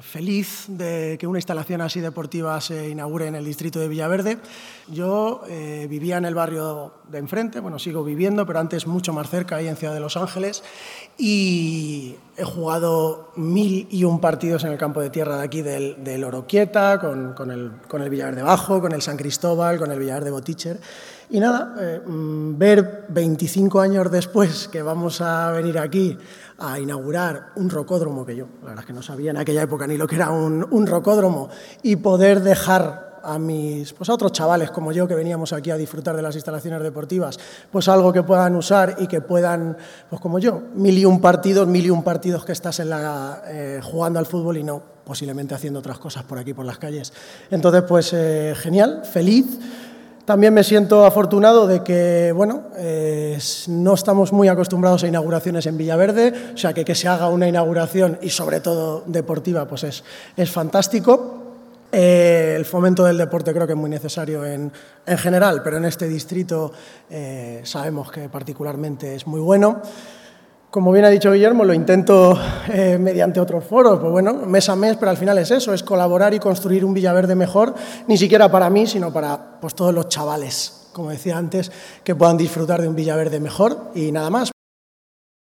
Feliz de que una instalación así deportiva se inaugure en el distrito de Villaverde. Yo vivía en el barrio de enfrente, bueno, sigo viviendo, pero antes mucho más cerca, ahí en Ciudad de Los Ángeles, y he jugado 1001 partidos en el campo de tierra de aquí del Oroquieta, con el Villaverde Bajo, con el San Cristóbal, con el Villaverde Boticher. Y nada, ver 25 años después que vamos a venir aquí a inaugurar un rocódromo, que yo la verdad es que no sabía en aquella época ni lo que era un rocódromo, y poder dejar a otros chavales como yo que veníamos aquí a disfrutar de las instalaciones deportivas, pues algo que puedan usar y que puedan, pues como yo, 1001 partidos que estás jugando al fútbol y no posiblemente haciendo otras cosas por aquí, por las calles. Entonces, pues genial, feliz. También me siento afortunado de que, bueno, no estamos muy acostumbrados a inauguraciones en Villaverde, o sea que se haga una inauguración y sobre todo deportiva, pues es fantástico. El fomento del deporte creo que es muy necesario en general, pero en este distrito sabemos que particularmente es muy bueno. Como bien ha dicho Guillermo, lo intento mediante otros foros, pues bueno, mes a mes, pero al final es eso, es colaborar y construir un Villaverde mejor, ni siquiera para mí, sino para pues, todos los chavales, como decía antes, que puedan disfrutar de un Villaverde mejor y nada más.